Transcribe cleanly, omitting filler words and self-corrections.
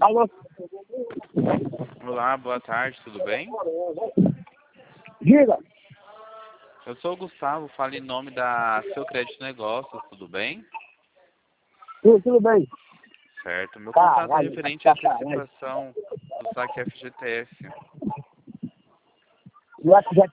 Alô? Olá, boa tarde, tudo bem? Diga. Eu sou o Gustavo, falo em nome da Seu Crédito Negócios, tudo bem? Tudo bem. Certo, meu contato é Caralho, referente à caralho. antecipação do saque FGTS. O FGTS